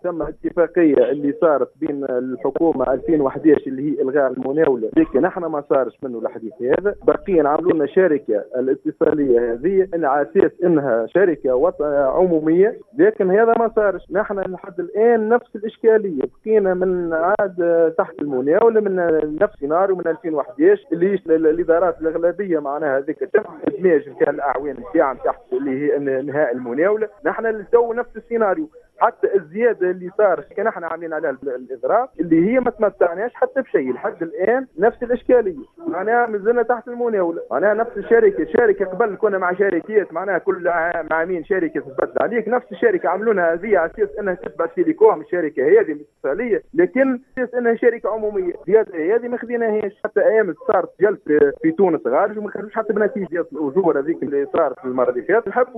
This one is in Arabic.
ثم اتفاقيه اللي صارت بين الحكومه 2011 اللي هي الغاء المناوله، لكن احنا ما صارش منه الحديث هذا. باقيين عملوا لنا شركه الاتصاليه هذه على اساس انها شركه عموميه، لكن هذا ما صارش. نحن لحد الان نفس الاشكاليه، بقينا من عاد تحت المناوله من نفس سيناريو من 2011 اللي الادارات الاغلبيه معناها هذيك تم ادماج نتاع الاعوان نتاعها تحت اللي هي انهاء المناوله. نحن تو نفس السيناريو، حتى الزياده اللي صار كان احنا عاملين عليها الاضراب اللي هي ما تمتعناش حتى بشيء لحد الان. نفس الاشكاليه معناها مازلنا تحت المناوله، معناها نفس شركه قبل كنا مع شركات معناها كل عامين شركه تتبدل عليك، نفس الشركه عملونا هذه على اساس انها تتبع تيليكوم الشركه هذه الاتصاليه، لكن اساس انها شركه عموميه. هذه ما خذيناهاش حتى ايام صارت جلسه في تونس غارج وما خرجوش حتى بنتيجه الاجور هذيك اللي صارت المره اللي فاتت.